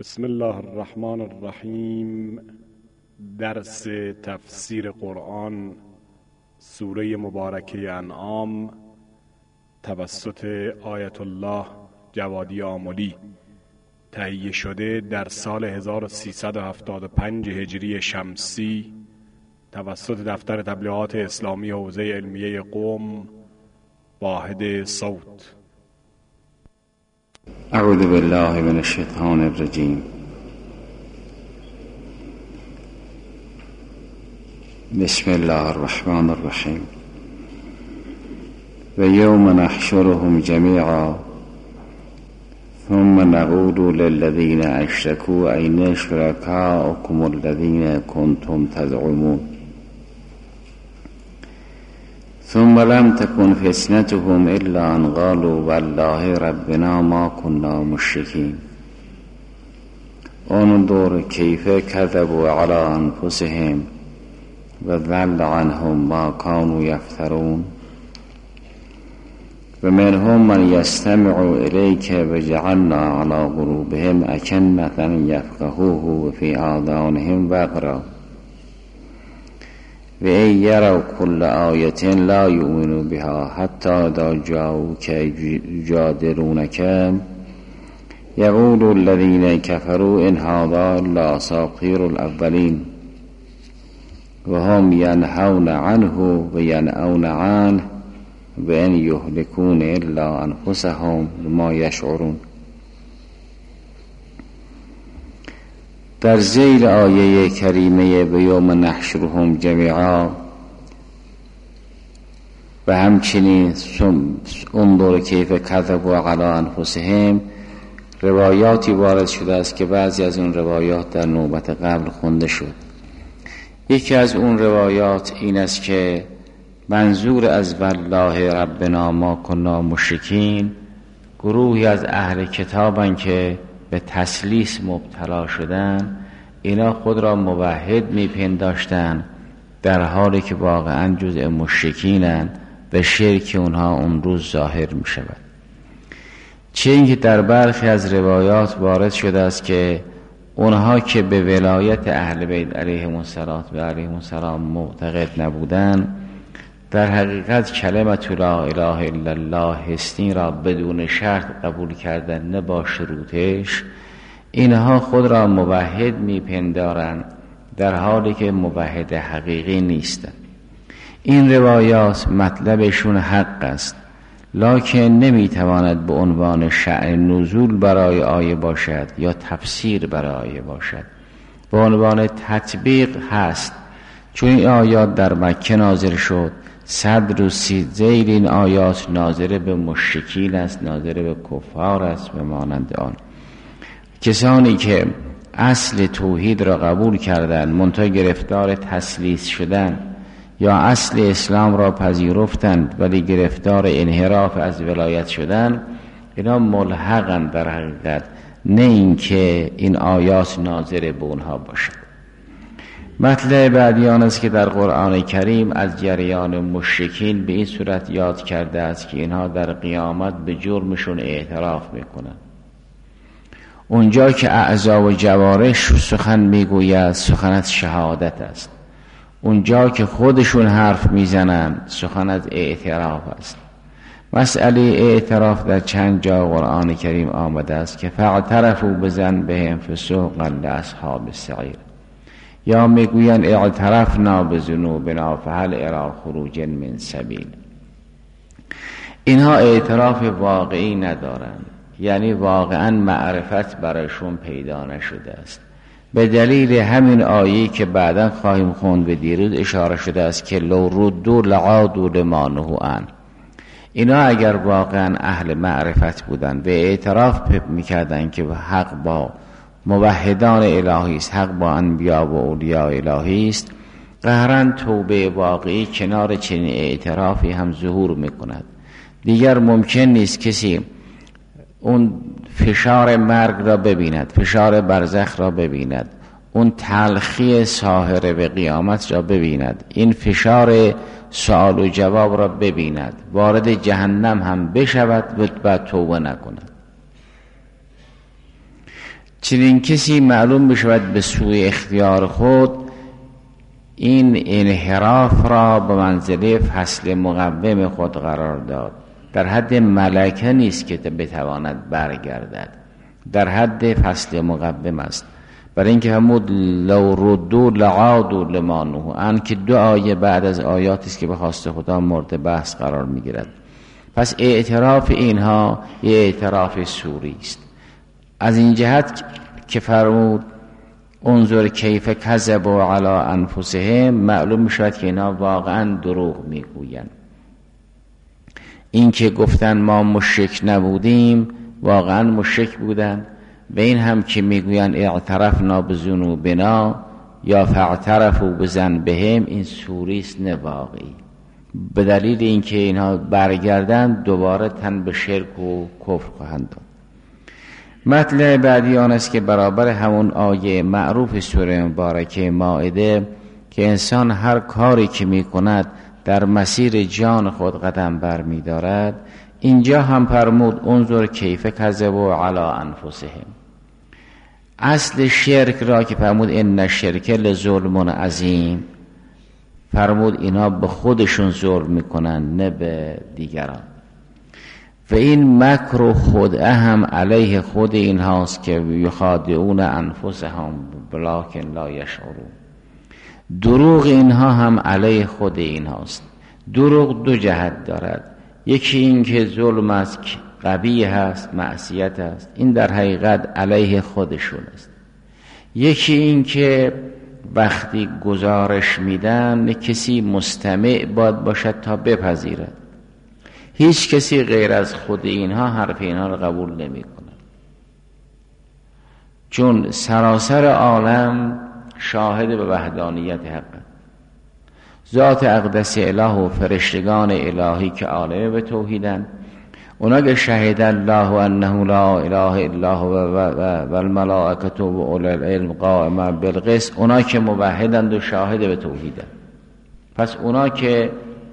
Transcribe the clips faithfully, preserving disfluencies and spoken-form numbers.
بسم الله الرحمن الرحیم. درس تفسیر قرآن سوره مبارکه انعام توسط آیت الله جوادی آملی، تهیه شده در سال هزار و سیصد و هفتاد و پنج هجری شمسی توسط دفتر تبلیغات اسلامی حوزه علمیه قم، واحد صوت. اعوذ بالله من الشیطان الرجیم. بسم الله الرحمن الرحیم. و یوم نحشرهم جمیعا ثم نقول للذین اشرکوا این شرکاؤکم الذین کنتم تزعمون ثم لم تكن فتنتهم الا ان قالوا والله ربنا ما كنا مشركين انظر كيف كذبوا على انفسهم وضل عنهم ما كانوا يفترون ومنهم من يستمع اليك وجعلنا على قلوبهم أكنة يفقهوه وفي آذانهم وقرا و ای یروا کل آیت لا یؤمنوا بها حتی اذا جاءوک یجادلونک یقول الذین کفروا ان هذا الا اساطیر الاولین و هم ینهون عنه و ینأون عنه و ان یهلکون الا انفسهم وما یشعرون. در ذیل آیه کریمه و یوم نحشرهم جمیعا و همچنین انظر کیف کذبوا علی انفسهم روایاتی وارد شده است که بعضی از اون روایات در نوبت قبل خونده شد. یکی از اون روایات این است که منظور از والله ربنا ما کنا مشرکین گروهی از اهل کتابن که به تسلیس مبتلا شدن، اینا خود را موحد میپنداشتن در حالی که واقعا جزء مشرکینن و شرک اونها اون روز ظاهر میشود. چه اینکه در برخی از روایات وارد شده است که اونها که به ولایت اهل بیت علیهم السلام و علیهم السلام معتقد نبودن، در حقیقت کلمت لا اله الا الله هستی را بدون شرط قبول کردن، نه با شروطش. اینها خود را موحد میپندارند در حالی که موحد حقیقی نیستند. این روایات مطلبشون حق است، لکن نمیتواند به عنوان شأن نزول برای آیه باشد یا تفسیر برای آیه باشد. به عنوان تطبیق هست، چون این آیات در مکه نازل شد. صدر و ذیل این آیات ناظر به مشرکین است، ناظر به کفار است و مانند آن. کسانی که اصل توحید را قبول کردند منتها گرفتار تسلیس شدند، یا اصل اسلام را پذیرفتند ولی گرفتار انحراف از ولایت شدند، اینا ملحقند در حقیقت، نه اینکه این آیات ناظر به اونها باشد. مطلب بعدی آن است که در قرآن کریم از جریان مشرکین به این صورت یاد کرده است که اینها در قیامت به جرمشون اعتراف میکنند. اونجا که اعضا و جوارح سخن میگوید، سخن از شهادت است. اونجا که خودشون حرف میزنند، سخن از اعتراف است. مسئله اعتراف در چند جا قرآن کریم آمده است که فاعترفوا بذنبهم فسوقا لاصحاب السعیر، یا میگویند اعترفنا بذنوبنا فهل الی خروج من سبیل. اینها اعتراف واقعی ندارند، یعنی واقعا معرفت برایشون پیدا نشده است. به دلیل همین آیه‌ای که بعدا خواهیم خوند و دیروز اشاره شده است که لو ردوا لعادوا لما نهوا عنه، اینا اگر واقعا اهل معرفت بودند و اعتراف میکردند که حق با موحدان الهی است، حق با انبیا و اولیاء الهی است، قهرن توبه واقعی کنار چنین اعترافی هم ظهور میکند. دیگر ممکن نیست کسی اون فشار مرگ را ببیند، فشار برزخ را ببیند، اون تلخی ساحره به قیامت را ببیند، این فشار سوال و جواب را ببیند، وارد جهنم هم بشود و بعد توبه نکند. چنین کسی معلوم بشود به سوی اختیار خود این انحراف را به منزله فصل مقوم خود قرار داد. در حد ملکه نیست که بتواند برگردد، در حد فصل مقوم است. برای اینکه همود لو ردو لعادو لما نهوا عنه که دو آیه بعد از آیاتی است که به خواست خدا مورد بحث قرار میگیرد. پس اعتراف اینها یه اعتراف سوری است. از این جهت که فرمود انظر کیف کذبوا علی انفسهم، معلوم میشود که اینها واقعا دروغ میگویند. این که گفتن ما مشرک نبودیم واقعا مشرک بودند، و این هم که میگویند اعترفنا بذنوبنا یا فاعترفوا بذنبهم، این سوری است نه واقعی. به دلیل اینکه اینها برگردن دوباره تن به شرک و کفر خواهند داد. مطلب بعدی آن است که برابر همون آیه معروف سوره مبارکه مائده که انسان هر کاری که میکند در مسیر جان خود قدم بر می دارد، اینجا هم فرمود انظر کیف کذبوا علی انفسهم. اصل شرک را که فرمود ان الشرک لظلم عظیم، فرمود اینا به خودشون ظلم میکنن نه به دیگران. و این مکر و خدعه هم علیه خود این هاست که یخادعون انفسهم ولکن لا یشعرون. دروغ اینها هم علیه خود این هاست. دروغ دو جهت دارد، یکی این که ظلم است، قبیح است، معصیت است، این در حقیقت علیه خودشون است. یکی این که وقتی گزارش میدن کسی مستمع باید باشد تا بپذیرد. هیچ کسی غیر از خود اینها حرف اینها را قبول نمی کند، چون سراسر عالم شاهد به وحدانیت حق، ذات اقدس اله و فرشتگان الهی که عالم به توحیدن، اونا که شهد الله انه لا اله الا هو و الملائکه و اولو العلم قائما بالقسط، اونا که موحدند و شاهد به توحیدن. پس اونا که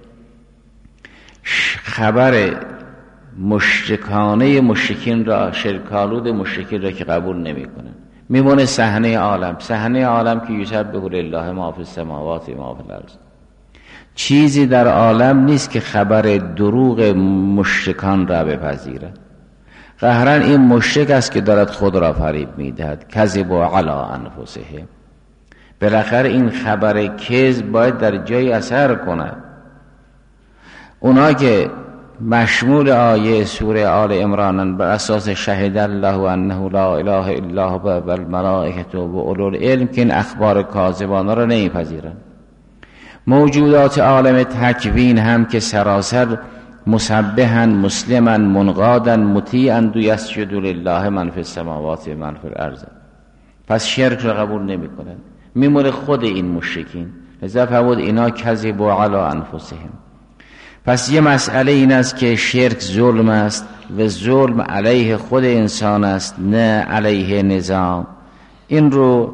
خبر مشرکانه مشرکین را، شرکالود مشرکین را که قبول نمی کنن، میمونه صحنه عالم. صحنه عالم که یسبح لله ما فی السماوات و ما فی الارض. چیزی در عالم نیست که خبر دروغ مشرکان را بپذیرد. قهرن این مشرک است که دارد خود را فریب میدهد. کذبوا علی انفسهم. بالاخره این خبر کذب باید در جای اثر کند. اونا که مشمول آیه سوره آل عمران بر اساس شهد الله انه لا اله الا هو و الملائکه و اولو العلم که این اخبار کاذبانه را نمیپذیرند. موجودات عالم تکوین هم که سراسر مسبحاً مسلماً منقاداً مطیعاً و یسجد لله من فی السماوات و من فی الارض. پس شرک را قبول نمی کنند. میمونه خود این مشرکین. لذا فرمود اینا کذبوا علی انفسهم. پس یه مسئله این است که شرک ظلم است و ظلم علیه خود انسان است نه علیه نظام. این رو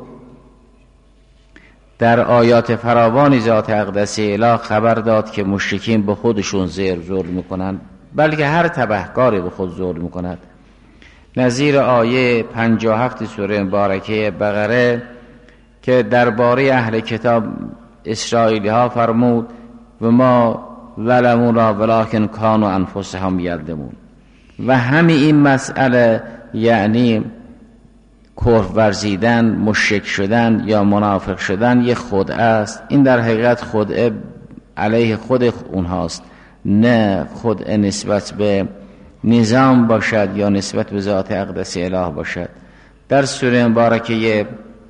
در آیات فراوانی ذات اقدس اله خبر داد که مشرکین به خودشون زیر ظلم میکنند، بلکه هر تبهکاری به خود ظلم میکند. نظیر آیه پنجاه و هفت سوره مبارکه بقره که درباره اهل کتاب اسرائیلی ها فرمود و ما ظلمون را ولکن کانوا انفسهم یظلمون. و همین این مسئله یعنی کفر ورزیدن، مشرک شدن یا منافق شدن یه خدعه است. این در حقیقت خدعه علیه خود اونهاست، نه خدعه نسبت به نظام باشد یا نسبت به ذات اقدس اله باشد. در سوره مبارکه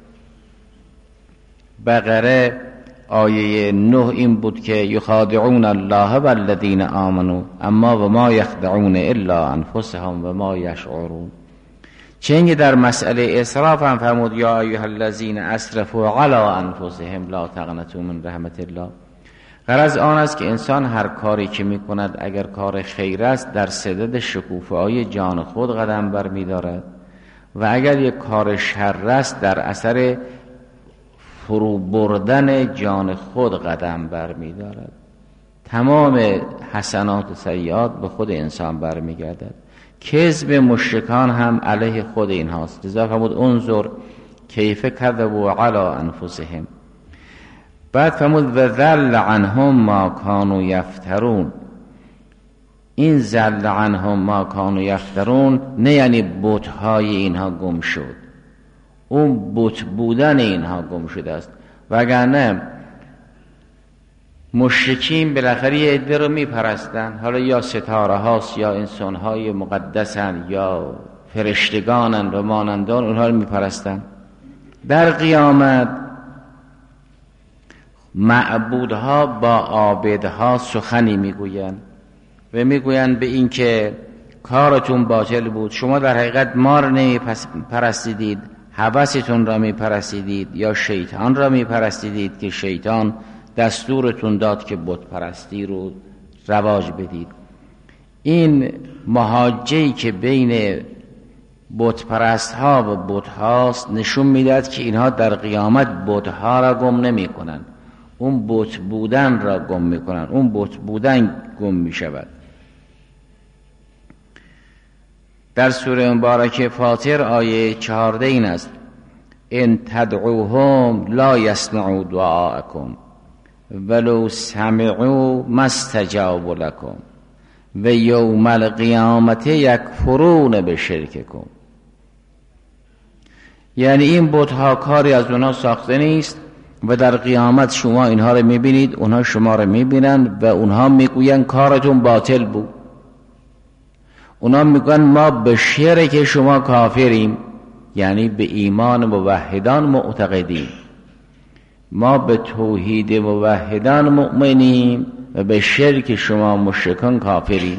بقره آیه نه این بود که یخادعون الله والذین آمنوا اما و ما یخدعون الا انفسهم و ما یشعرون. چنگ در مسئله اسراف هم فرمود یا ایها الذین اسرفوا علی انفسهم لا تقنطوا من رحمت الله. غرض آن است که انسان هر کاری که می کند اگر کار خیر است در صدد شکوفه‌های جان خود قدم بر می دارد و اگر یک کار شر است در اثر فرو بردن جان خود قدم بر می دارد. تمام حسنات و سیئات به خود انسان بر می گردد. کذب مشرکان هم علیه خود این هاست. لذا فرمود انظر کیف کذبوا علی انفسهم. بعد فرمود و ذل عنهم ما کانوا یفترون. این ذل عنهم ما کانوا یفترون نه یعنی بت‌های اینها گم شد، اون بت بودن اینها گم شده است. وگرنه مشرکین بالاخره یه عده رو میپرستن، حالا یا ستاره هاست یا انسان های مقدسن یا فرشتگانن و مانندان، اونها رو میپرستن. در قیامت معبودها با عابدها سخنی میگوین و میگوین به این که کارتون باطل بود، شما در حقیقت ما رو نمیپرستیدید، هوستون را میپرستیدید یا شیطان را میپرستیدید که شیطان دستورتون داد که بت پرستی رو رواج بدید. این محاجه‌ای که بین بت پرست ها و بت هاست نشون میداد که اینها در قیامت بت ها را گم نمی کنن، اون بت بودن را گم می کنن، اون بت بودن گم می شود. در سوره مبارکه فاطر آیه چهارده این است ان تدعوهم لا یسمعوا دعاءکم ولو سمعوا ما استجابوا لكم و یوم القیامت یکفرون بشرککم. یعنی این بت‌ها کاری از اونها ساخته نیست و در قیامت شما اینها رو میبینید، اونها شما رو میبینن و اونها میگوین کارتون باطل بود. اونها میگن ما به شرک شما کافریم، یعنی به ایمان موحدان معتقدیم، ما به توحید موحدان مؤمنیم و به شرک شما مشرکان کافریم.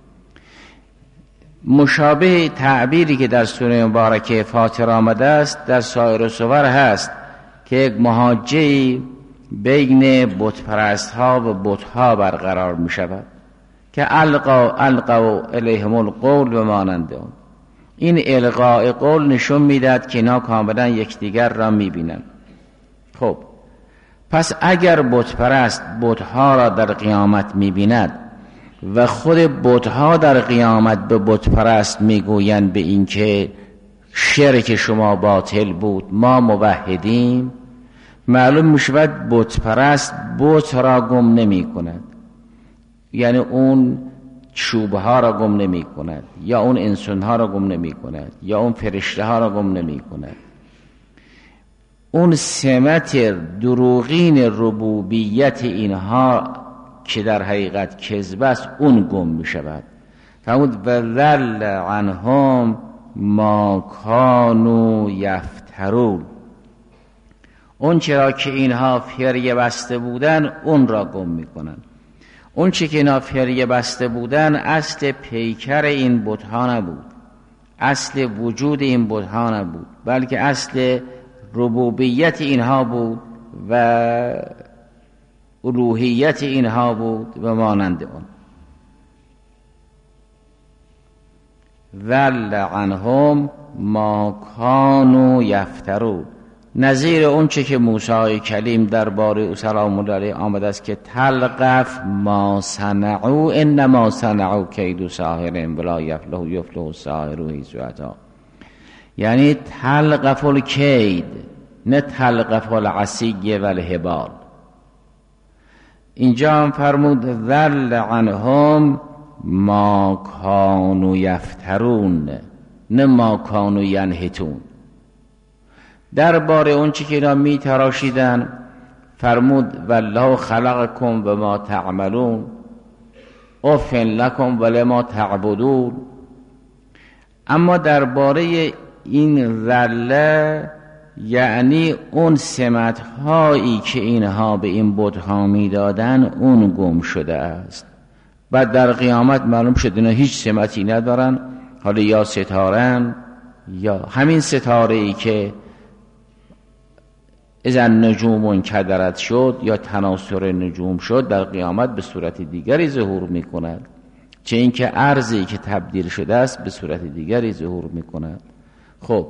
مشابه تعبیری که در سوره مبارکه فاطر آمده است در سایر سور هست که یک محاجه‌ای بین بت پرست ها و بت ها برقرار می شود که القوا القوا الیهم القول و مانند اون. این القاء قول نشون میداد که اینا کاملا یکدیگر را میبینن. خب پس اگر بت پرست بت ها را در قیامت میبیند و خود بت ها در قیامت به بت پرست میگویند به این که شرک شما باطل بود، ما موحدیم، معلوم میشود بت پرست بت را گم نمی کند، یعنی اون چوبه ها را گم نمی کند یا اون انسان ها را گم نمی کند یا اون فرشته ها را گم نمی کند. اون سمت دروغین ربوبیت اینها که در حقیقت کذب است اون گم می شود. فرمود و ذل عنهم ما کانوا یفترون. اون چرا که اینها فریه بسته بودن اون را گم می کنند. اون چی که اینا فریه بسته بودن اصل پیکر این بت‌ها نبود، اصل وجود این بت‌ها نبود، بلکه اصل ربوبیت اینها بود و الوهیت اینها بود و مانند اون. ذل عنهم ما کانوا یفترون. نظیر اون چه که موسی کلیم درباره او سلام الله علیه آمده است که تلقف ما صنعوا انما صنعوا کید ساحر ولا یفلح یفلح الساحر حیث اتى. یعنی تلقف الکید نه تلقف العصی و الحبال. اینجا هم فرمود ذل عنهم ما کانوا یفترون نه ما کانوا ینحتون. درباره اون چی که اینا می تراشیدن فرمود والله خلقکم و ما تعملون اف لکم و لما تعبدون. اما درباره این ذله یعنی اون سمت هایی که اینها به این بت‌ها میدادن اون گم شده است. بعد در قیامت معلوم شد اینا هیچ سمتی ندارن، حالا یا ستارن یا همین ستاره ای که اذا نجوم انکدرت شد یا تناسر نجوم شد در قیامت به صورت دیگری ظهور می کند، چه اینکه ارضی که تبدیل شده است به صورت دیگری ظهور می کند. خب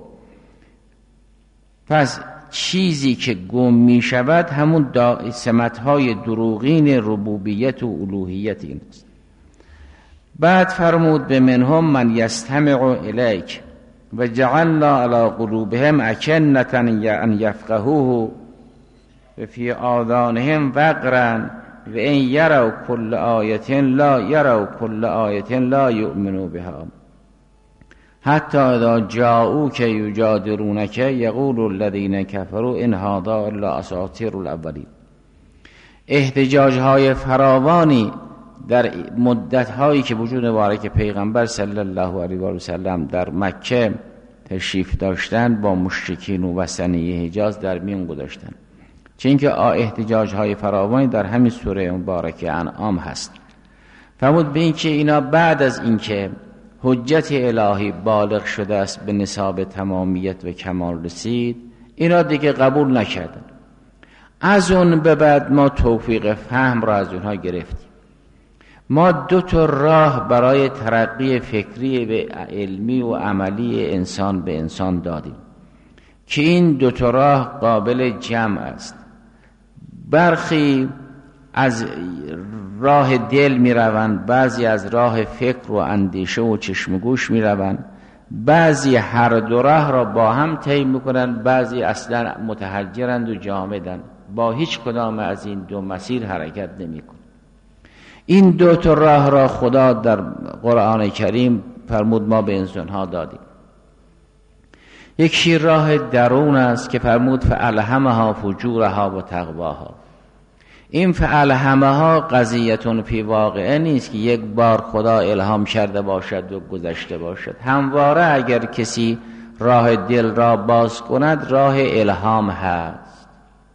پس چیزی که گم می شود همون سمت‌های دروغین ربوبیت و الوهیت این است. بعد فرمود به منهم من یستمع الیک و جعلنا علی قلوبهم اکنة ان یفقهوه و فی آذانهم وقرا و ان یروا کل آیة لا یروا کل آیة لا یؤمنوا بها حتی اذا جاءوک یجادلونک یقول الذین کفروا ان هذا الا اساطیر الاولین. احتجاج های فراوانی در مدت هایی که وجود مبارک پیغمبر صلی الله علیه و سلم در مکه تشریف داشتن با مشرکین و وثنی حجاز در میان گذاشتن، چون که احتجاج های فراوانی در همین سوره مبارکه انعام هست. فرمود به این که اینا بعد از اینکه حجت الهی بالغ شده است به نصاب تمامیت و کمال رسید، اینا دیگه قبول نکردن. از اون به بعد ما توفیق فهم را از اونها گرفتیم. ما دو تا راه برای ترقی فکری و علمی و عملی انسان به انسان دادیم که این دو تا راه قابل جمع است. برخی از راه دل می روند، بعضی از راه فکر و اندیشه و چشم گوش می روند، بعضی هر دو راه را با هم طی می کنند، بعضی اصلا متحجرند و جامدند، با هیچ کدام از این دو مسیر حرکت نمی کنند. این دو تا راه را خدا در قرآن کریم فرمود ما به انسان ها دادیم. یکی راه درون است که فرمود فالهمها فجورها و تقواها. این فالهمها قضیتون فی واقعه نیست که یک بار خدا الهام کرده باشد و گذشته باشد. همواره اگر کسی راه دل را باز کند راه الهام هست،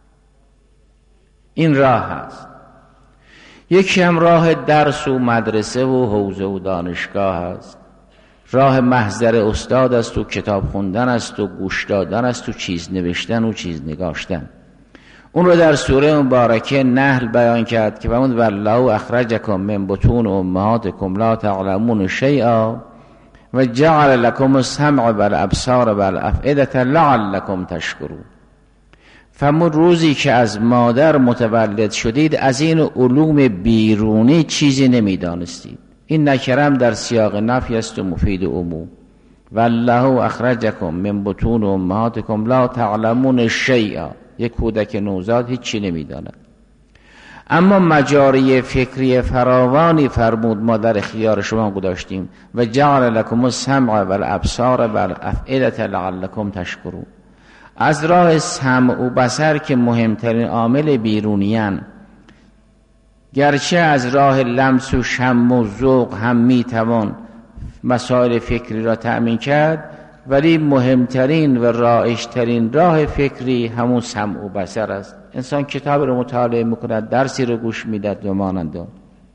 این راه هست. یکی هم راه درس و مدرسه و حوزه و دانشگاه است، راه محضر استاد است و کتاب خوندن است و گوش دادن است و چیز نوشتن و چیز نگاشتن. اون رو در سوره مبارکه نحل بیان کرد که فرمود والله اخرجکم من بطون امهاتکم لا تعلمون شیئا و جعل لكم السمع والابصار والافئده لعلكم تشکرون. فرمود روزی که از مادر متولد شدید از این علوم بیرونی چیزی نمیدانستید. این نکرم در سیاق نفی است و مفید عموم. والله اخرجکم من بطون امهاتکم لا تعلمون شیئا. یک کودک نوزاد هیچی نمیداند، اما مجاری فکری فراوانی فرمود ما در اختیار شما گذاشتیم و جعل لكم السمع والابصار والافئده لعلكم تشکرون. از راه سمع و بصر که مهمترین عامل بیرونیان، گرچه از راه لمس و شم و ذوق هم میتوان مسائل فکری را تأمین کرد، ولی مهمترین و رایجترین راه فکری همون سمع و بصر است. انسان کتاب رو مطالعه میکند، درسی رو گوش میدهد و مانند آن،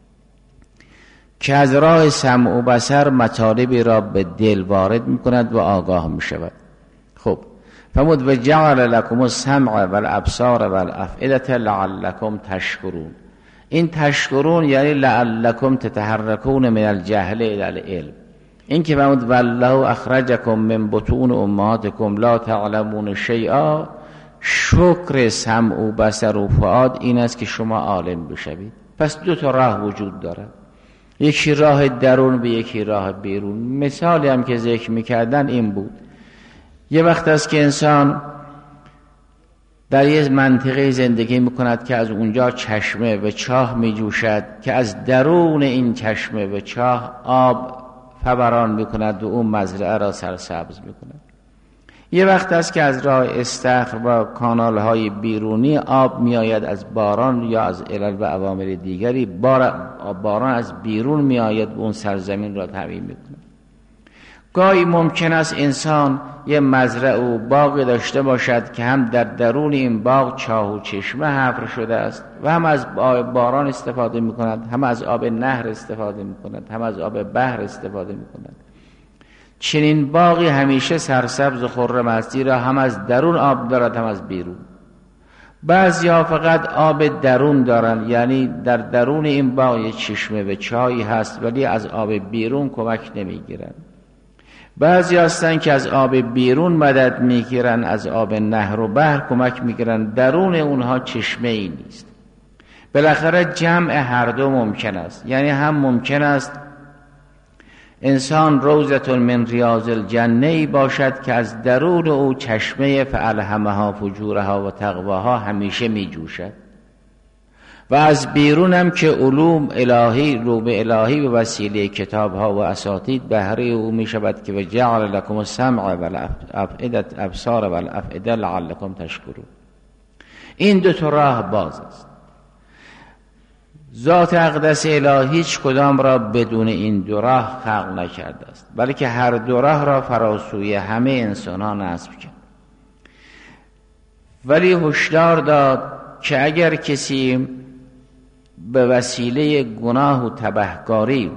که از راه سمع و بصر مطالبی را به دل وارد میکند و آگاه میشود. خب فرمود و جعل لكم السمع والابصار والافئده لعلكم تشکرون. این تشکرون یعنی لعلكم تتحركون من الجهل الى العلم. این که فرمود والله اخرجکم من بطون امهاتکم لا تعلمون شیئا، شکر سمع و بصر و فؤاد این است که شما عالم بشوید. پس دو تا راه وجود دارد، یکی راه درون به یکی راه بیرون. مثالی هم که ذکر میکردن این بود، یه وقت است که انسان در یه منطقه زندگی میکند که از اونجا چشمه و چاه میجوشد که از درون این چشمه و چاه آب فوران میکند و اون مزرعه را سرسبز میکند. یه وقت است که از راه استخر و کانال های بیرونی آب میآید از باران یا از علل و عوامل دیگری، بار باران از بیرون میآید و اون سرزمین را تامین میکند. گاهی ممکن است انسان یه مزرعه و باغی داشته باشد که هم در درون این باغ چاه و چشمه حفر شده است و هم از آب باران استفاده می کند، هم از آب نهر استفاده می کند، هم از آب بحر استفاده می کند. چنین باغی همیشه سرسبز و خرم است، زیرا هم از درون آب دارد هم از بیرون. بعضی‌ها فقط آب درون دارند، یعنی در درون این باغ یک چشمه و چاهی هست ولی از آب بیرون کمک نمیگیرند. بعضی هستند که از آب بیرون مدد میگیرن، از آب نهر و بحر کمک میگیرن، درون اونها چشمه ای نیست. بالاخره جمع هر دو ممکن است، یعنی هم ممکن است انسان روضة من ریاض الجنه باشد که از درون او چشمه فالهمها فجورها و تقواها همیشه می جوشد و از بیرونم که علوم الهی رو به الهی به وسیله کتابها و اساطید بهره او می شود که وجعل لکم السمع والافئده ابصار والافئده لعلکم تشکرون. این دو تا راه باز است. ذات اقدس الهی هیچ کدام را بدون این دو راه خلق نکرده است، بلکه هر دو راه را فراسوی همه انسان ها نصب کرد. ولی هشدار داد که اگر کسی به وسیله گناه و تبهکاری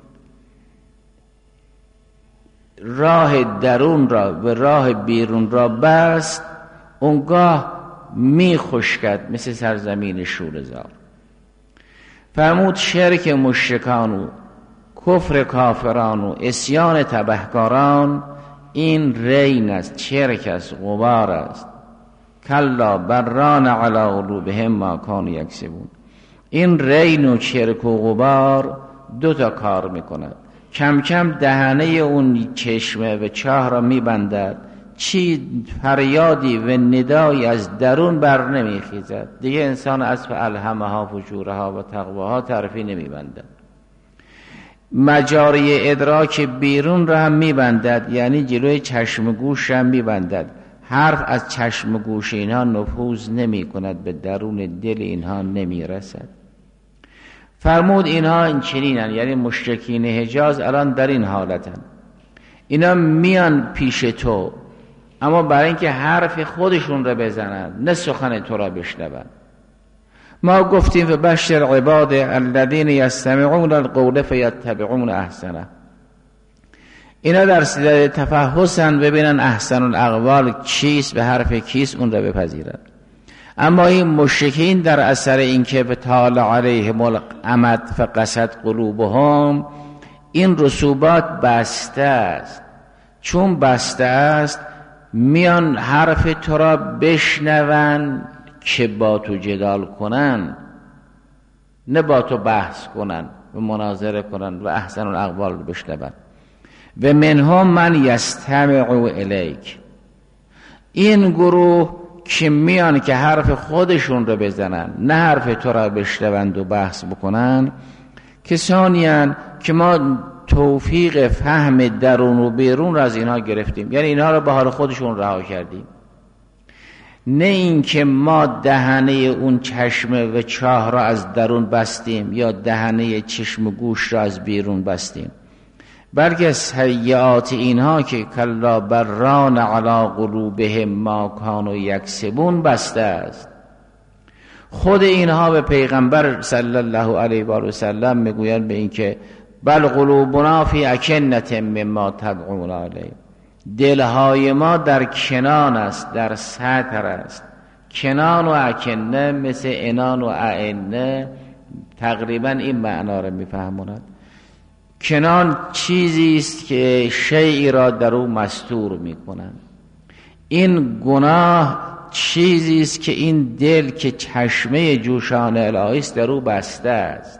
راه درون را به راه بیرون را بست، اونگاه می خشکد مثل سرزمین شوره‌زار. فرمود شرک مشرکان و کفر کافران و عصیان تبهکاران این رین است، چرک است، غبار است. کلا بران علی قلوبهم ما کانوا یکسبون. این رین و چرک و غبار دو تا کار میکند. کم کم دهنه اون چشمه و چاه را میبندد، چی فریادی و ندایی از درون بر نمیخیزد. دیگه انسان از فالهمها فجورها و تقواها طرفی نمیبندد. مجاری ادراک بیرون را هم میبندد، یعنی جلوی چشم گوش را هم میبندد. حرف از چشم گوش اینها نفوذ نمی کند، به درون دل اینها نمی رسد. فرمود اینها این چنینن، یعنی مشرکین حجاز الان در این حالتن. اینا میان پیش تو، اما برای اینکه حرف خودشون را بزنن، نه سخن تو را بشنون. ما گفتیم و بشر عباد الذین یستمعون القول فیتبعون احسنه. اینا در صدد تفحصن، ببینن احسن الاقوال چیست، به حرف کیست، اون را بپذیرن. اما این مشرکین در اثر اینکه بطال علیهم الامد فقست قلوبهم، این رسوبات بسته است. چون بسته است میان حرف تو را بشنون که با تو جدال کنن، نه با تو بحث کنن و مناظره کنن و احسن الاقوال بشنون. و منهم من یستمع الیک. این گروه که میان که حرف خودشون رو بزنن، نه حرف تو را بشنوند و بحث بکنن، کسانی هستند که ما توفیق فهم درون و بیرون را از اینها گرفتیم، یعنی اینها را به حال خودشون رها کردیم. نه این که ما دهنه اون چشم و چاه را از درون بستیم یا دهنه چشم و گوش را از بیرون بستیم، بلکه سیئات اینها که کلا بران علی قلوبهم ما کانوا یکسبون بسته است. خود اینها به پیغمبر صلی الله علیه و آله و سلم میگویند به این که بل قلوبنا فی اکنة مما تدعون علیه. دلهای ما در کنان است، در ستر است. کنان و اکنه مثل انان و اعنه تقریبا این معنا را میفهموند. کنان چیزی است که شیئی را در او مستور میکنند. این گناه چیزی است که این دل که چشمه جوشان الهی است در او بسته است،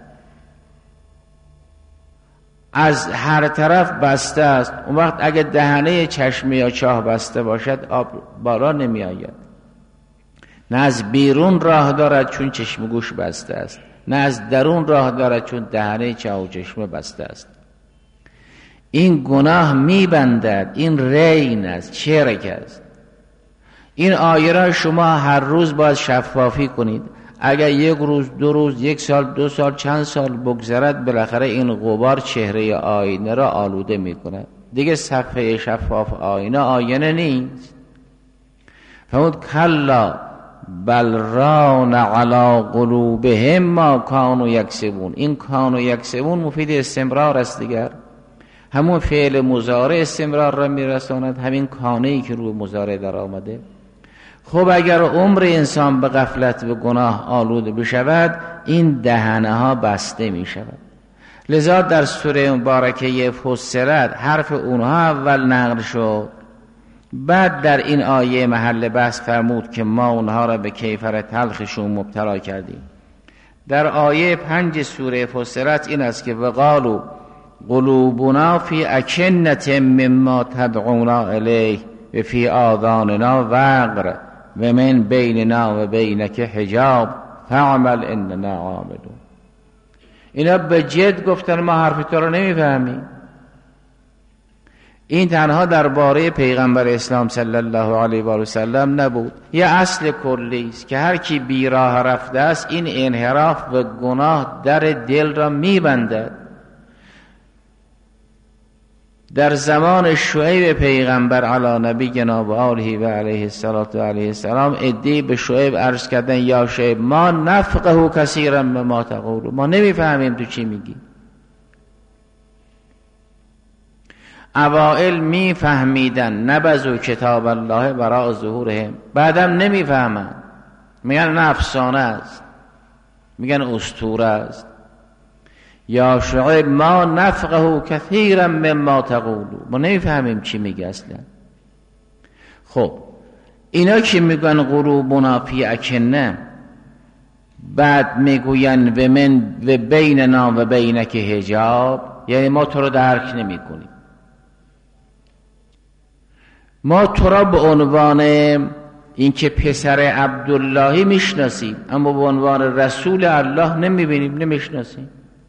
از هر طرف بسته است. اون وقت اگه دهنه چشمه یا چاه بسته باشد آب بالا نمی آید. نه از بیرون راه دارد چون چشم گوش بسته است، نه از درون راه دارد چون دهنه چاه و چشمه بسته است. این گناه می بندد، این رین است، چرک است. این آیه را شما هر روز باید شفافی کنید. اگر یک روز، دو روز، یک سال، دو سال، چند سال بگذرد، بالاخره این غبار چهره آینه را آلوده می کند. دیگه صفحه شفاف آینه آینه نیست. فرمود کلا بل ران علی قلوبهم ما کانوا یکسبون. این کانوا یکسبون مفید استمرار است. دیگر همون فعل مضارع استمرار را میرساند، همین کانه‌ای که روی مضارع در آمده. خب اگر عمر انسان به غفلت و گناه آلوده بشود، این دهنه ها بسته می شود. لذا در سوره مبارکه فصلت حرف اونها اول نقل شد، بعد در این آیه محل بحث فرمود که ما اونها را به کیفر تلخشون مبتلا کردیم. در آیه پنج سوره فصلت این است که وقالو قلوبنا فی اکنة مما تدعونا الیه و فی آذاننا وقر و من بیننا و بینک حجاب فعمل اننا عاملون. اینا به جد گفتن ما حرف تو رو نمیفهمیم. این تنها درباره پیغمبر اسلام صلی الله علیه و آله و سلم نبود، یه اصل کلی است که هر کی بی راه رفته است این انحراف و گناه در دل را میبندد. در زمان شعیب پیغمبر علی نبینا و آله و علیه الصلاة و علیه السلام عده‌ای به شعیب عرض کردن یا شعیب ما نفقه کثیرا مما تقول، ما نمیفهمیم تو چی میگی. اوائل میفهمیدن نبذوا کتاب الله وراء ظهورهم، بعدم نمیفهمن، میگن افسانه است، میگن اسطوره است. یا شعیب ما نفقه کثیرا مما تقولون، ما نمیفهمیم چی میگه اصلا. خب اینا که میگن قلوبنا فی اکنه، بعد میگوین و من و بیننا و بینک حجاب، یعنی ما تو رو درک نمی کنیم، ما تو را به عنوان اینکه پسر عبداللهی میشناسیم اما به عنوان رسول الله نمیبینیم، نمیشناسیم.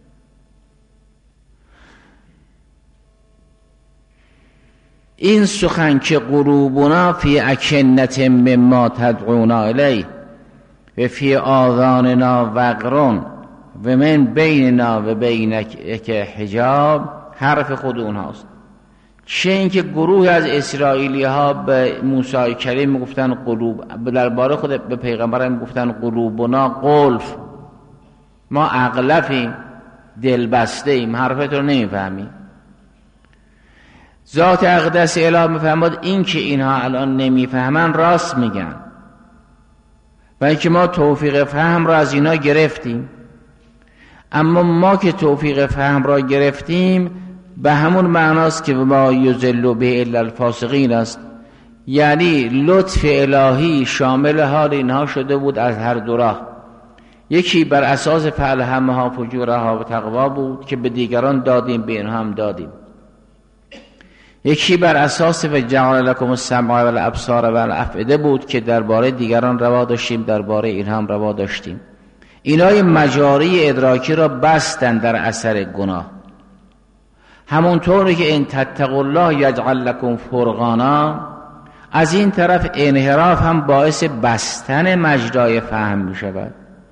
این سخن که قلوبنا فی اکنة مما تدعونا الیه و فی آذاننا وقرون و من بیننا و بینک حجاب، حرف خود اونهاست. چه اینکه گروه از اسرائیلی ها به موسی کریم میگفتن قلوب، درباره خود به پیغمبر میگفتن قلوبنا قلف، ما اغلفیم، دلبسته ایم، حرفت رو نمیفهمیم. ذات اقدس اله میفهمد این که اینها الان نمیفهمن راست میگن و اینکه ما توفیق فهم را از اینا گرفتیم، اما ما که توفیق فهم را گرفتیم به همون معناست که ما یضل به الا الفاسقین است، یعنی لطف الهی شامل حال اینها شده بود از هر دو راه. یکی بر اساس فالهمها فجورها و تقوا بود که به دیگران دادیم، به اینها هم دادیم. یکی بر اساس و جعل لکم السمع و الابصار و الافئده بود که درباره دیگران روا داشتیم، درباره این هم روا داشتیم. اینای مجاری ادراکی را بستن در اثر گناه. همونطوری که این تتقوا الله یجعل لکم فرقانا، از این طرف انحراف هم باعث بستن مجرای فهم می شود.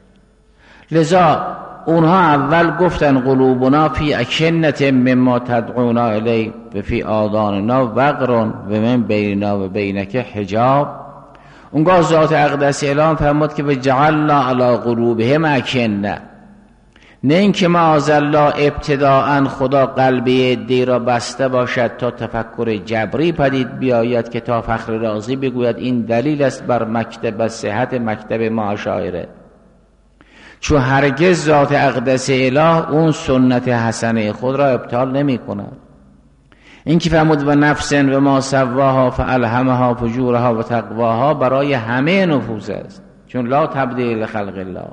لذا اونها اول گفتن قلوبنا فی اکنة مما تدعونا الی و فی آذاننا وقرون و من بیننا و بینک حجاب. اونگاه ذات اقدس اعلام فرمود که جعلنا علی قلوبهم اکنة، نه اینکه معاذالله ابتداءً خدا قلبی دی را بسته باشد تا تفکر جبری پدید بیاید که تا فخر رازی بگوید این دلیل است بر مکتب صحت مکتب معاشایره. چون هرگز ذات اقدس اله اون سنت حسنه خود را ابطال نمی کند. این که فرمود و نفس و ما سواها فالهمها فجورها و تقواها برای همه نفوس است، چون لا تبدیل لخلق الله.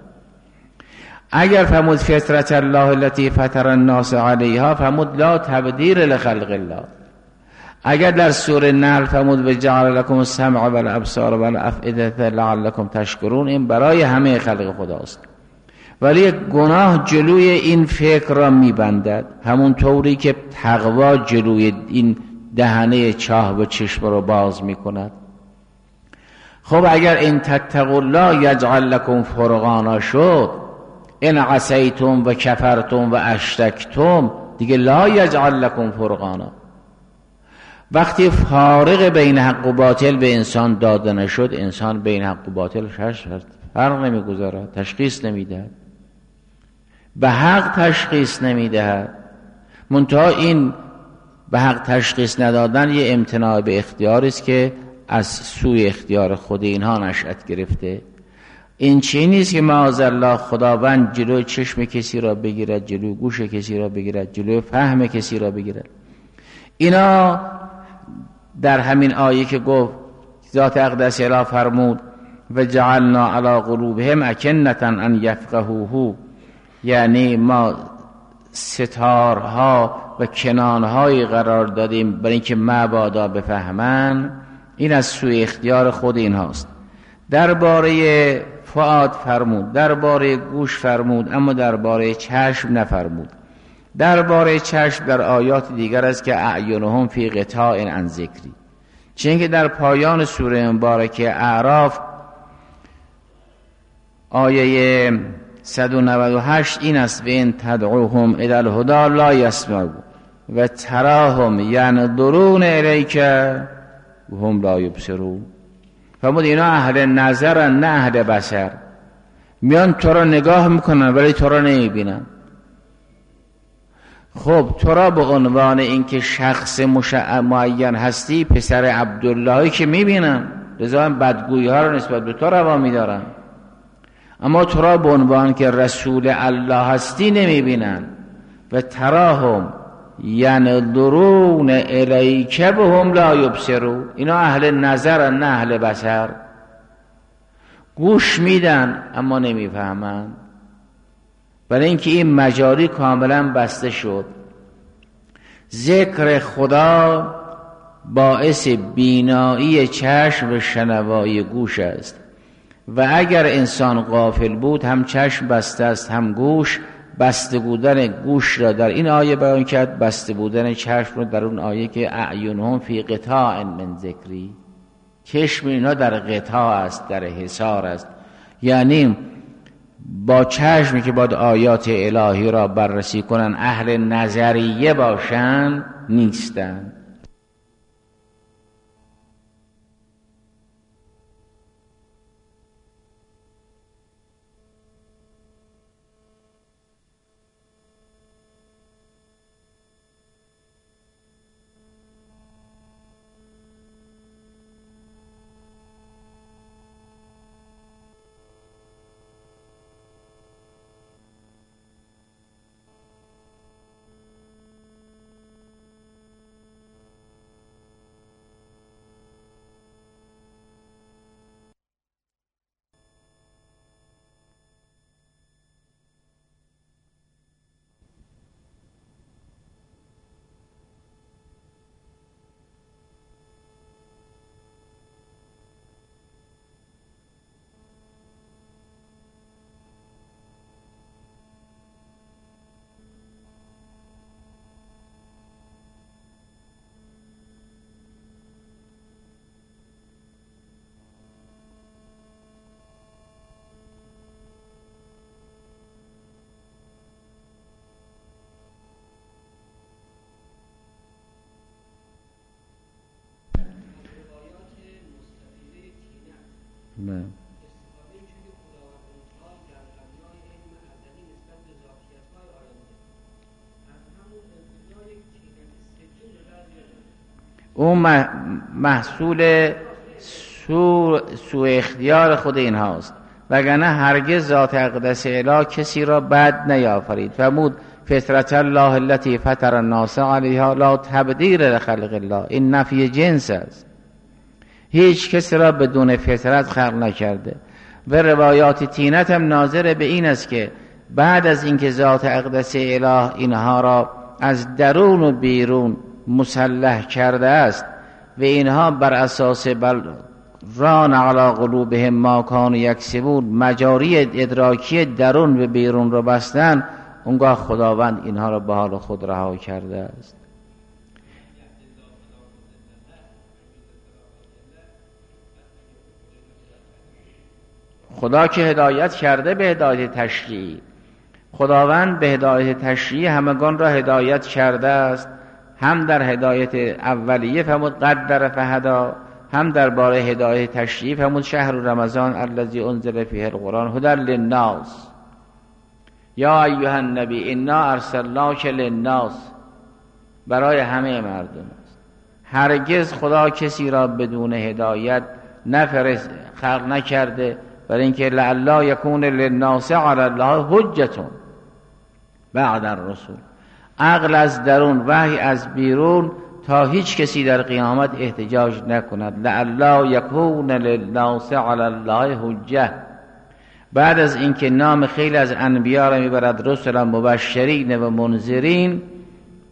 اگر فرمود فطرت الله التي فطر الناس علیها، فرمود لا تبدیل لخلق الله. اگر در سوره نحل فرمود و جعل لكم السمع و الابصار و الافئده لعلكم تشکرون، این برای همه خلق خداست. ولی گناه جلوی این فکر را میبندد، همون طوری که تقوا جلوی این دهنه چاه و چشم را باز میکند. خب اگر این تتقوا الله یجعل لکم فرقانا شد، این عصیتم و کفرتم و اشرکتم، دیگه لا یجعل لکم فرقانا. وقتی فارق بین حق و باطل به انسان داده نشد، انسان بین حق و باطل فرق نمیگذارد، تشخیص نمیدهد، به حق تشخیص نمیدهد. منتها این به حق تشخیص ندادن یه امتناع به اختیاری است که از سوی اختیار خود اینها نشأت گرفته. این چیزی نیست که معاذالله خداوند جلوی چشم کسی را بگیرد، جلوی گوش کسی را بگیرد، جلوی فهم کسی را بگیرد. اینا در همین آیه که گفت ذات اقدس اله فرمود و جعلنا علی قلوبهم اکنة ان یفقهوه، یعنی ما ستارها و کنانهایی قرار دادیم برای اینکه مبادا بفهمن، این از سوء اختیار خود این هاست. درباره فؤاد فرمود، درباره گوش فرمود، اما درباره چشم نفرمود. درباره چشم در آیات دیگر است که اعینهم فی غطاء عن ذکری، چون که در پایان سوره مبارکه اعراف آیه صد و نود و هشت این است: و ان تدعوهم الی الهدی لا یسمعون و تراهم ینظرون الیک و هم لا یبصرون. فرمود اینا اهل نظرن نه اهل بصر، میان تو را نگاه میکنن ولی تو را نمیبینن. خب تو را به عنوان اینکه شخص معین هستی، پسر عبداللهی که میبینن، لذا هم بدگویی ها را نسبت به تو روا میدارن، اما تو را به عنوان که رسول الله هستی نمیبینن. و تراهم ینظرون الیک و هم لا یبصرون، اینا اهل نظرن نه اهل بصر. گوش میدن اما نمیفهمن، برای اینکه این مجاری کاملا بسته شد. ذکر خدا باعث بینایی چشم و شنوایی گوش است، و اگر انسان غافل بود هم چشم بسته است هم گوش. بسته بودن گوش را در این آیه بیان کرد، بسته بودن چشم را در اون آیه که اعینهم فی غطاء من ذکری، چشم اینا در غطاء است، در حصار است. یعنی با چشمی که باید آیات الهی را بررسی کنن، اهل نظریه باشن، نیستن. نه. اون محصول سوء سو اختیار خود این هاست، وگرنه هرگز ذات اقدس اله کسی را بد نیافرید. فرمود فطرت الله التي فطر الناس علیها لا تبدیل لخلق الله، این نفی جنس است. هیچ کسی را بدون فطرت خلق نکرده. و روایات تینت هم ناظر به این است که بعد از اینکه ذات اقدس اله اینها را از درون و بیرون مسلح کرده است و اینها بر اساس بل ران علی قلوبهم ما کانوا یکسبون، مجاری ادراکی درون و بیرون را بستن، اونگاه خداوند اینها را به حال خود رها کرده است. خدا که هدایت کرده به هدایت تشریعی، خداوند به هدایت تشریعی همگان را هدایت کرده است، هم در هدایت اولیه فرمود قدر فهدا، هم در باره هدایت تشریعی فرمود شهر رمضان الذی انزل فیه القرآن هدی للناس یا ایها النبی انا ارسلناک للناس، برای همه مردم است. هرگز خدا کسی را بدون هدایت نفرست خلق نکرده، برای اینکه لعل یکون للناس علی الله حجة بعد الرسول. عقل از درون، وحی از بیرون، تا هیچ کسی در قیامت احتجاج نکند. لعل یکون للناس علی الله حجة. بعد از اینکه نام خیلی از انبیا را میبرد رسلا مبشرین و منذرین،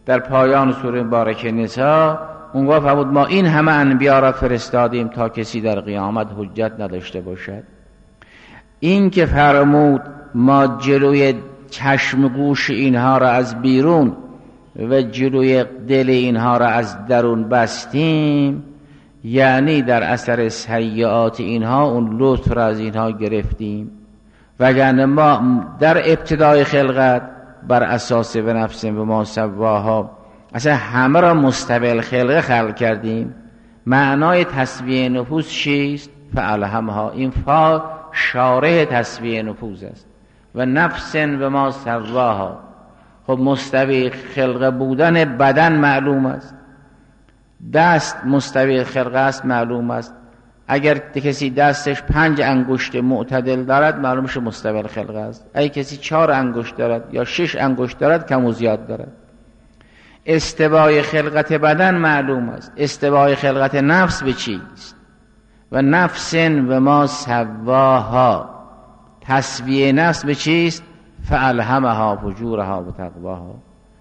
در پایان سوره مبارکه نساء اونگاه فرمود ما این همه انبیا را فرستادیم تا کسی در قیامت حجت نداشته باشد. این که فرمود ما جلوی چشم گوش اینها را از بیرون و جلوی دل اینها را از درون بستیم، یعنی در اثر سیئات اینها اون لطف را از اینها گرفتیم. وگرنه ما در ابتدای خلقت بر اساس به نفس به ما سواها اصلا همه را مستبل خلقه خلق کردیم. معنای تسویه نفوس چیست؟ فالهمها، این فا شارح تسویه نفوس است. و نفس به ما سواها، خب مستوی خلقه بودن بدن معلوم است، دست مستوی خلقه است معلوم است. اگر کسی دستش پنج انگشت معتدل دارد معلوم شه مستوی خلقه است. اگر کسی چهار انگشت دارد یا شش انگشت دارد کم و زیاد دارد. استوای خلقت بدن معلوم است. استوای خلقت نفس به چیست؟ و نفس و ما سواها، تسویه نفس به چیست؟ فالهمها فجورها و تقواها.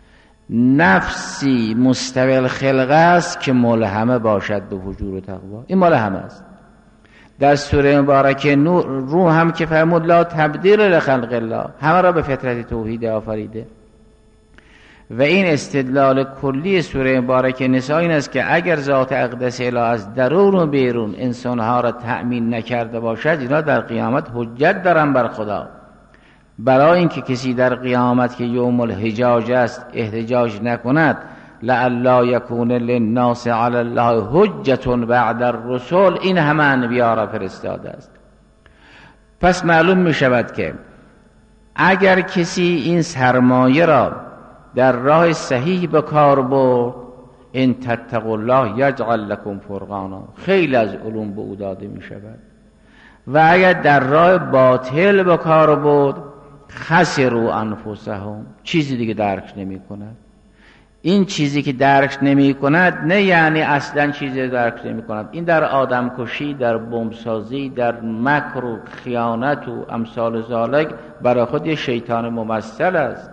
نفسی مستوی خلقه است که ملهمه باشد به فجور و تقوا. این ملهمه است. در سوره مبارکه نور رو هم که فرمود لا تبدیل لخلق الله، همه را به فطرت توحید آفریده. و این استدلال کلی سوره مبارکه نساء این است که اگر ذات اقدس اله از درون و بیرون انسانها را تأمین نکرده باشد، اینا در قیامت حجت دارن بر خدا. برای اینکه کسی در قیامت که یوم الحجاج است احتجاج نکند، لعلا یکون للناس علی الله حجة بعد الرسل، این همه انبیا را فرستاده است. پس معلوم می شود که اگر کسی این سرمایه را در راه صحیح به کار برد، ان تتقوا الله یجعل لكم فرقانا، خیلی از علوم به او داده می شود. و اگر در راه باطل به کار برد، خسروا انفسهم، چیزی دیگه درک نمی کند. این چیزی که درک نمی کند نه یعنی اصلا چیزی درک نمی کند. این در آدم کشی، در بمبسازی، در مکر و خیانت و امثال ذالک برای خود یه شیطان ممثل است.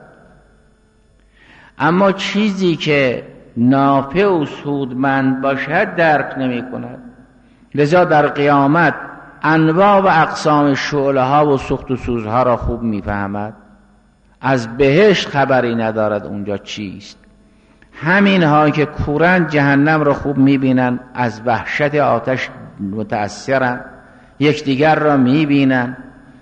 اما چیزی که نافع و سودمند باشد درک نمی کند. لذا در قیامت انواع و اقسام شعله ها و سوخت و سوزها را خوب می فهمد. از بهشت خبری ندارد اونجا چیست. همین ها که کورن جهنم را خوب می بینن، از وحشت آتش متأثرن، یکدیگر را می بینن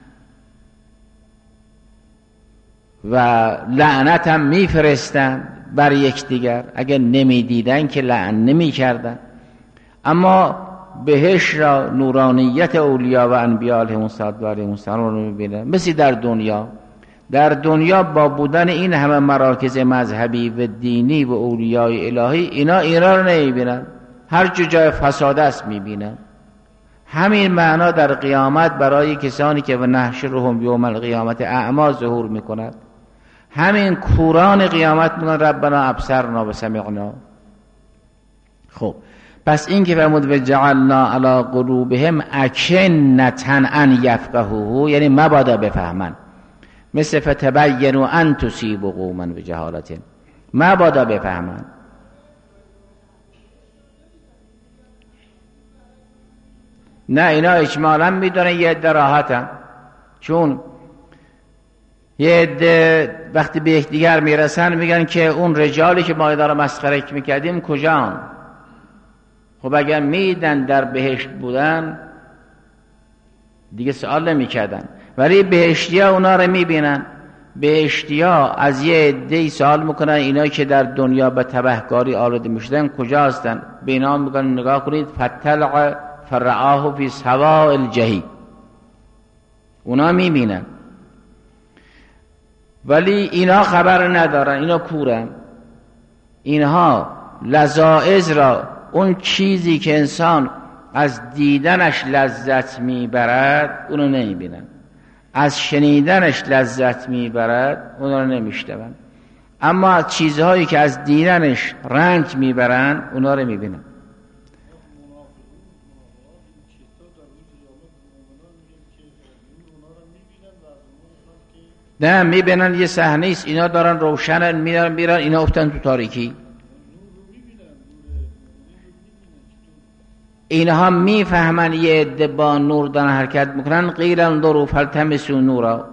و لعنت هم می فرستن بر یکدیگر. اگر نمی دیدن که لعن نمی کردن. اما بهشت را، نورانیت اولیاء و انبیاء علیهم السلام رو می بینن. مثل در دنیا در دنیا با بودن این همه مراکز مذهبی و دینی و اولیاء الهی، اینا اینا رو نمی بینن، هر جای فساد است می بینن. همین معنا در قیامت برای کسانی که و نحشرهم یوم القیامت اعما ظهور می کند. همین کوران قیامت میگن ربنا ابصرنا و سمعنا. خب پس این که فرمود و جعلنا علی قلوبهم اکنة ان یفقهوه، یعنی مبادا بفهمن، مثل فتبینوا ان تصیبوا قوما بجهالة، مبادا بفهمن. نه اینا اجمالا میدونن یه عده راحتن، چون یه عده وقتی به یکدیگر میرسن میگن که اون رجالی که ما اینا رو مسخره میکردیم کجان؟ خب اگر میدن در بهشت بودن دیگه سوال نمیکردن، ولی بهشتیا اونا رو میبینن. بهشتیا از یه عده سوال میکنن اینا که در دنیا به تبهکاری آلوده میشدن کجا هستن؟ به اینا میگن نگاه کنید فطلع فرعاه فی سواء الجحیم، اونا میبینن. ولی اینا خبر ندارن، اینا کورن. اینها لذائذ را، اون چیزی که انسان از دیدنش لذت میبرد اونو نمیبینن، از شنیدنش لذت میبرد اونو رو نمیشنون. اما از چیزهایی که از دیدنش رنج میبرن اونا رو میبینن. نه میبینن یه صحنه است، اینا دارن روشنن، میرن میرن اینا افتن تو تاریکی. اینها میفهمن یه عده با نور دارن حرکت میکنن. قیل انظروا فالتمسوا نورا،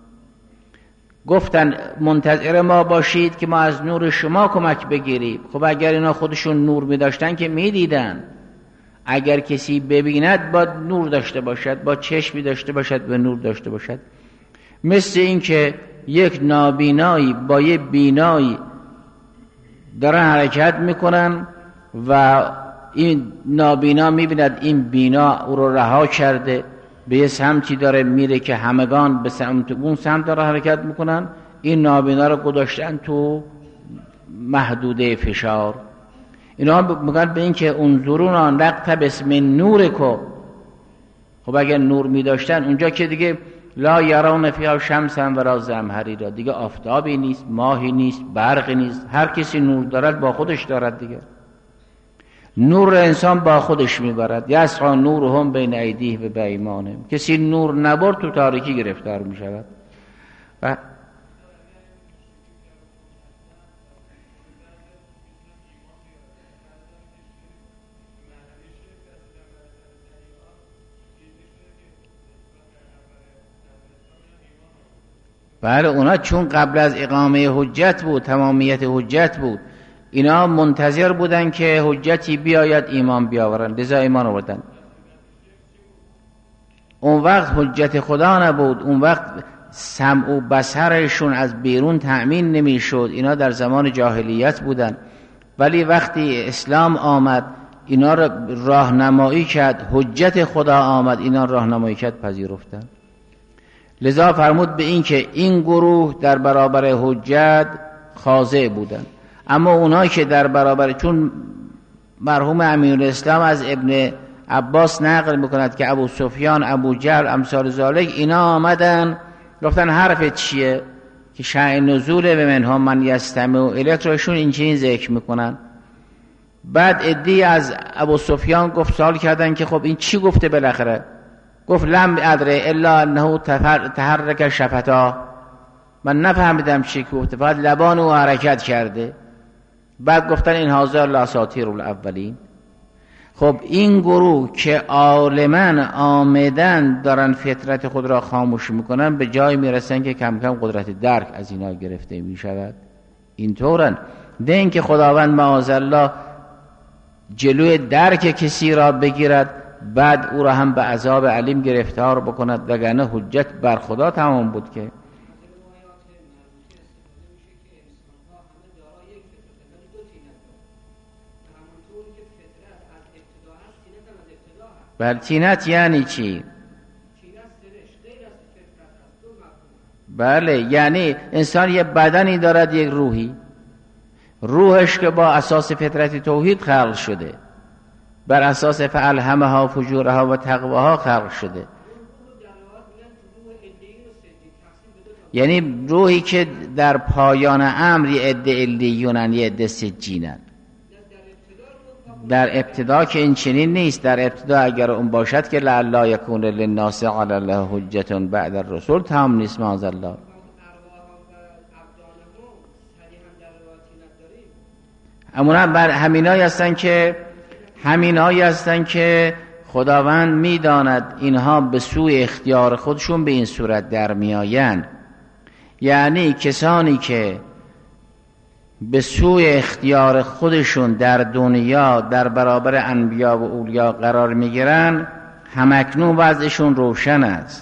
گفتن منتظر ما باشید که ما از نور شما کمک بگیریم. خب اگر اینا خودشون نور میداشتن که میدیدن. اگر کسی ببیند با نور داشته باشد، با چشمی داشته باشد و نور داشته باشد. مثل این که یک نابینایی با یک بینایی دارن حرکت میکنن و این نابینا میبیند این بینا او رو رها کرده، به یه سمتی داره میره که همگان به سمت اون سمت داره حرکت میکنن. این نابینا رو گذاشتن تو محدوده فشار. اینا میگن به این که انظرونا نقتبس من نورکم. خب اگر نور میداشتن اونجا که دیگه لا یرون فیها شمسا ولا زمهریرا، دیگه آفتابی نیست، ماهی نیست، برقی نیست. هر کسی نور دارد با خودش دارد دیگه. نور انسان با خودش میبرد. یسعی نورهم بین ایدیه و بایمانهم. کسی نور نبرد تو تاریکی گرفتار میشود. و بله اونا چون قبل از اقامه حجت بود، تمامیت حجت بود، اینا منتظر بودن که حجتی بیاید ایمان بیاورن، لذا ایمان آوردن. اون وقت حجت خدا نبود، اون وقت سمع و بصرشون از بیرون تأمین نمیشد. اینا در زمان جاهلیت بودن، ولی وقتی اسلام آمد اینا را راهنمایی کرد، حجت خدا آمد اینا راهنمایی کرد، پذیرفتن. لذا فرمود به این که این گروه در برابر حجت خاضع بودن. اما اونایی که در برابر، چون مرحوم امیرالاسلام از ابن عباس نقل میکند که ابو سفیان، ابو جهل، امثال ذالک اینا آمدن گفتن حرف چیه که شأن نزول به منها من یستمع الیک روشون این چنین ذکر میکنن. بعد عده‌ای از ابو سفیان گفت سوال کردن که خب این چی گفته بالاخره؟ گفت لم ادره الا انه تحرک شفتا، من نفهمیدم چی گفته، فقط لبان او حرکت کرده. بعد گفتن این هذا الاساطیر الاولین. خب این گروه که عالماً آمدن دارن فطرت خود را خاموش میکنن، به جای میرسن که کم کم قدرت درک از اینا گرفته میشود. اینطورن نه اینکه خداوند معاذالله جلوی درک کسی را بگیرد بعد او را هم به عذاب علیم گرفتار بکند، وگرنه حجت بر خدا تمام بود که. بله تینت یعنی چی؟ بله یعنی انسان یه بدنی دارد، یک روحی، روحش که با اساس فطرت توحید خلق شده، بر اساس فالهمها فجورها و تقواها خلق شده. یعنی روحی که در پایان امر یه عده علیونن، یه عده سجینن. در ابتدا که این چنین نیست. در ابتدا اگر اون باشد که لعل یکون للناس علی الله حجت بعد الرسول تام نیست معاذالله. همونا بر همینایی هستن که همینایی هستن که خداوند میداند اینها به سوی اختیار خودشون به این صورت در میآیند. یعنی کسانی که به سوی اختیار خودشون در دنیا در برابر انبیا و اولیا قرار میگیرن، همکنون وضعشون روشن است.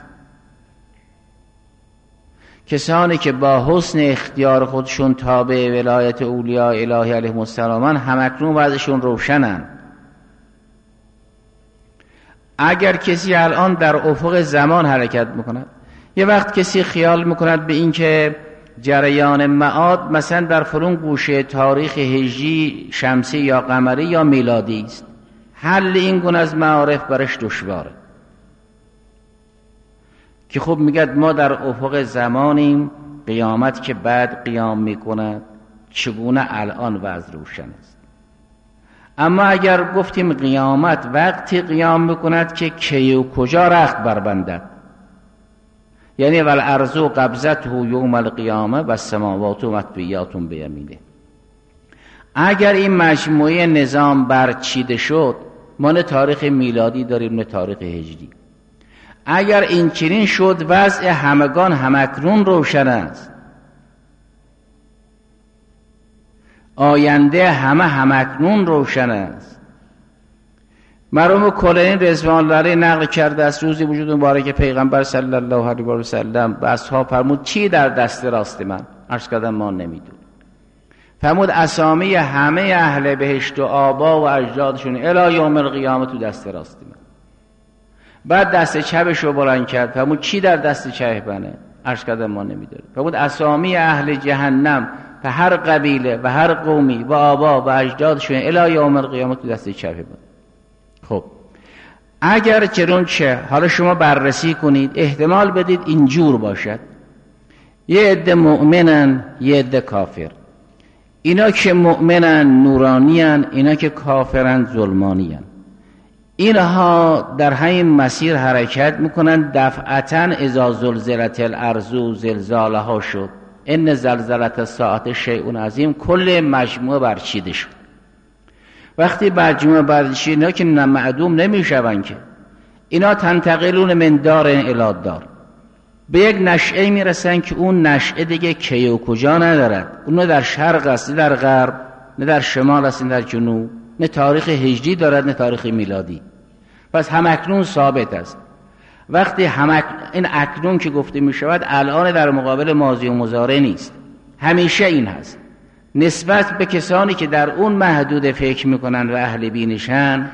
کسانی که با حسن اختیار خودشون تابع ولایت اولیاء الهی علیهم السلام، همکنون وضعشون روشنن. اگر کسی الان در افق زمان حرکت میکند، یه وقت کسی خیال میکند به این که جریان معاد مثلا در فلان گوشه تاریخ هجری شمسی یا قمری یا میلادی است، حل این گونه از معارف برش دشواره. که خب میگد ما در افق زمانیم، قیامت که بعد قیام میکند، چگونه الان وضع روشن است. اما اگر گفتیم قیامت وقتی قیام میکند که کی و کجا رخت بربندد، یعنی والارض قبضته یوم القیامه و السماوات مطویات بیمینه. اگر این مجموعه نظام برچیده شد، ما نه تاریخ میلادی داریم نه تاریخ هجری. اگر این چنین شد، وضع همگان همکنون روشن است. آینده همه همکنون روشن است. مرحوم کلینی رضوان الله علیه نقل کرده از روزی وجود مبارک پیغمبر صلی الله علیه و سلم به اصحاب فرمود چی در دست راست من؟ عرض کردم ما نمیدونیم. فرمود اسامی همه اهل بهشت و آبا و اجدادشون الی یوم القیامه تو دست راست من. بعد دست چپش رو بلند کرد، فرمود چی در دست چپ منه؟ عرض کردم ما نمیدونیم. فرمود اسامی اهل جهنم و هر قبیله و هر قومی و آبا و اجدادشون الی یوم القیامه تو دست چپ من. خب اگر چنانچه حالا شما بررسی کنید، احتمال بدید اینجور باشد: یه عده مؤمنن، یه عده کافر. اینا که مؤمنن نورانیان، اینا که کافرن ظلمانیان. اینها در همین مسیر حرکت میکنن. دفعتاً اذا زلزلت الارض زلزالها شد، ان زلزلت الساعه شیء عظیم، کل مجموعه برچیده شد. وقتی مجموعه برچیده، اینا که معدوم نمیشون که، اینا تنتقلون من دار الی دار، به یک نشعه میرسن که اون نشعه دیگه کی و کجا ندارد. اون در شرق است، نه در غرب، نه در شمال است، نه در جنوب، نه تاریخ هجری دارد نه تاریخ میلادی. پس همکنون ثابت است. وقتی همک... این اکنون که گفته می شود الان در مقابل ماضی و مضارع نیست، همیشه این هست. نسبت به کسانی که در اون محدود فکر میکنن و اهل بینشن،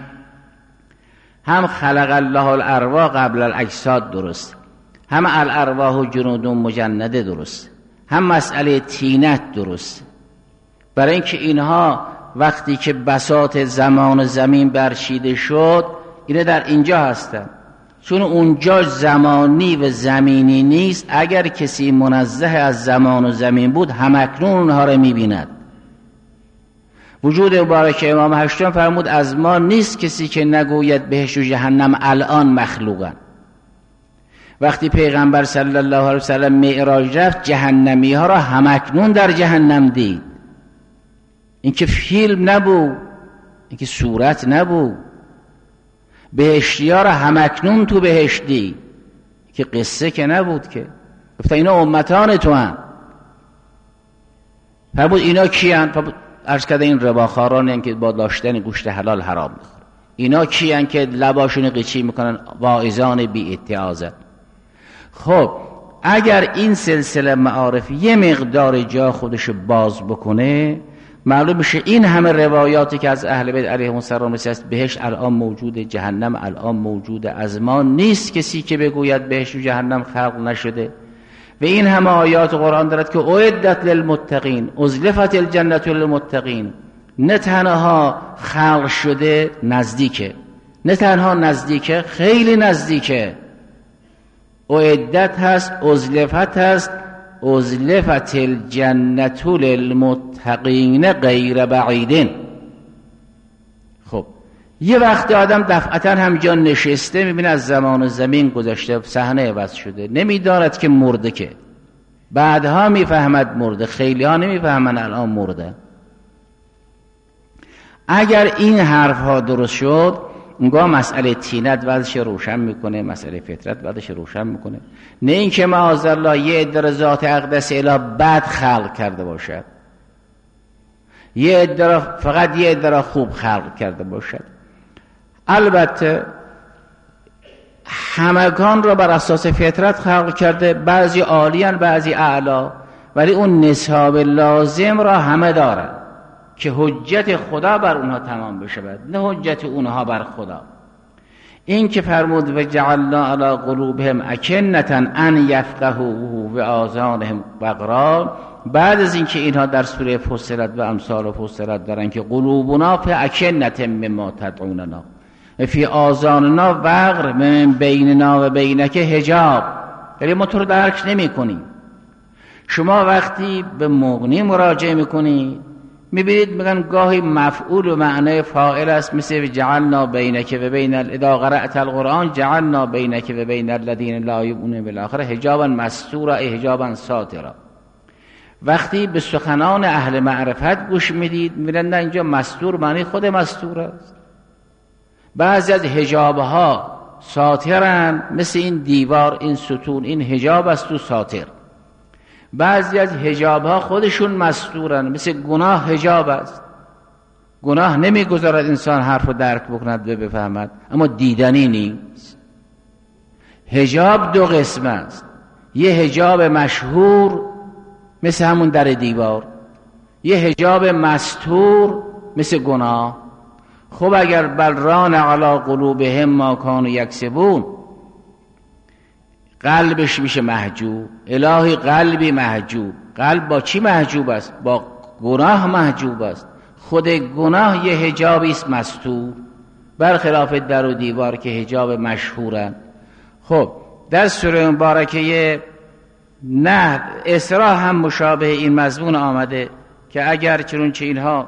هم خلق الله الارواح قبل الاجساد درست، هم الارواح جنود مجنده درست، هم مسئله طینت درست. برای اینکه اینها وقتی که بساط زمان و زمین برچیده شد، اینا در اینجا هستن. چون اونجا زمانی و زمینی نیست، اگر کسی منزه از زمان و زمین بود همکنون اونها رو میبیند. وجود مبارک امام هشتم فرمود از ما نیست کسی که نگوید بهشت و جهنم الان مخلوقن. وقتی پیغمبر صلی الله علیه وسلم معراج رفت، جهنمی ها را همکنون در جهنم دید. این که فیلم نبود، این که صورت نبود. بهشتی ها را همکنون تو بهشت دید، که قصه که نبود که. گفت اینا امتان تو هم. فرمود اینا کیان؟ عرض کرده این رباخارانی هستند که با داشتن گوشت حلال حرام میخورن. اینا کیان که لباشون قیچی میکنن؟ واعظان بی اتعاظت. خب اگر این سلسله معارف یه مقدار جا خودش باز بکنه، معلوم میشه این همه روایاتی که از اهل بیت علیهم السلام رسید، بهشت الان موجوده، جهنم الان موجوده، از ما نیست کسی که بگوید بهشت و جهنم خلق نشده. و این همه آیات قرآن دارد که اعدت للمتقین، ازلفت الجنة للمتقین. نه تنها خلق شده، نزدیکه. نه تنها نزدیکه، خیلی نزدیکه. اعدت هست، ازلفت هست. ازلفت الجنة للمتقین غیر بعیدین. خب یه وقت آدم دفعتا همجا نشسته، میبینه از زمان و زمین گذشته، صحنه عوض شده، نمیداند که مرده. که بعدها میفهمد مرده، خیلی ها نمیفهمن الان مرده. اگر این حرف ها درست شد، اونگاه مسئله طینت وضعش روشن میکنه، مسئله فطرت وضعش روشن میکنه. نه اینکه معاذالله یه عده ذات اقدس اله بد خلق کرده باشد، یه عده فقط یه عده خوب خلق کرده باشد. البته همگان را بر اساس فطرت خلق کرده، بعضی عالیان بعضی اعلا، ولی اون نصاب لازم را همه دارن که حجت خدا بر اونها تمام بشه، نه حجت اونها بر خدا. این که فرمود و جعلنا علی قلوبهم اکنة ان یفقهوه و آذانهم وقرا، بعد از اینکه اینها در سوره فصلت و امثال فصلت دارن که قلوبنا فی اکنة مما تدعوننا فی آذاننا وقر من بیننا و بینک حجاب، یعنی ما تو رو درک نمی کنیم. شما وقتی به مغنی مراجعه میکنید میبینید میگن گاهی مفعول و معنای فاعل است، مثل جعلنا بینک و بین اذا قرأت القرآن جعلنا بینک و بین الذین لا یؤمنون بالآخرة حجابا مستورا ای حجابا ساترا. وقتی به سخنان اهل معرفت گوش میدید میرن اینجا مستور معنی خود مستور است. بعضی از حجابها ساترن، مثل این دیوار، این ستون، این حجاب است تو ساتر. بعضی از حجابها خودشون مستورن، مثل گناه حجاب است. گناه نمیگذارد انسان حرف رو درک بکند و بفهمد، اما دیدنی نیست. حجاب دو قسم است، یه حجاب مشهور مثل همون در دیوار، یه حجاب مستور مثل گناه. خب اگر بل ران علی قلوبهم ما کانوا یکسبون، قلبش میشه محجوب. الهی قلبی محجوب. قلب با چی محجوب است؟ با گناه محجوب است. خود گناه یه حجابی است مستور، برخلاف در و دیوار که حجاب مشهورن. خب در سوره مبارکه نه اسراء هم مشابه این مضمون آمده که اگر چنانچه اینها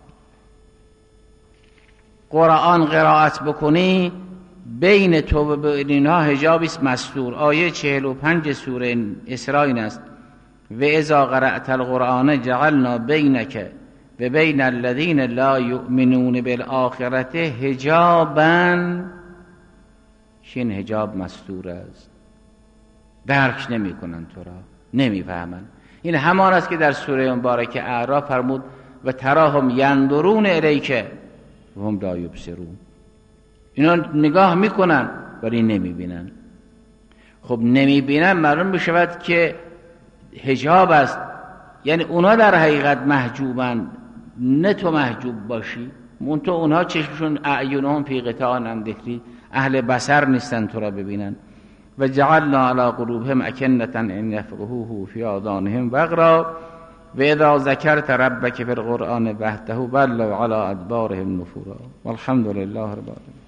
قرآن قرائت بکنی بین تو و بین اینها حجابی است مستور. آیه چهل و پنج سوره اسراء این است: و اذا قرأت القرآن جعلنا بینک و بین الذین لا یؤمنون بالآخرة حجابا. این حجاب مستور است، درک نمی کنن، تو را نمی فهمن. این همان است که در سوره مبارکه اعراف فرمود و تراهم ینظرون الیک و هم لا یبصرون. اینا نگاه میکنن ولی نمی بینن. خب نمی بینن معلوم بشود که حجاب است، یعنی اونا در حقیقت محجوبن، نه تو محجوب باشی. منتها اونها چشمشون اعینهم فی غطاء عن ذکری، اهل بصر نیستن تو را ببینن. و جعلنا علی قلوبهم اکنة ان یفقهوه فی آذانهم وقرا و اذا ذکرت ربک فی القرآن وحده ولوا علی ادبارهم نفورا والحمد لله رب العالمین.